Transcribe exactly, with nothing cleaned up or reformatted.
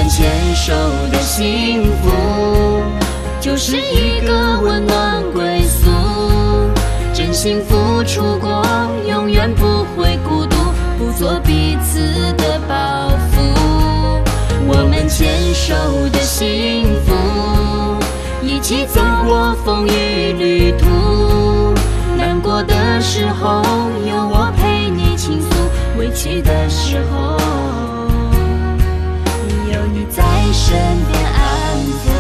们牵手的幸福，就是一个温暖归宿。真心付出过，永远不会孤独，不做彼此的包袱。我们牵手的幸福，一起走过风雨旅途。难过的时候有我陪你倾诉，委屈的时候有你在身边安抚。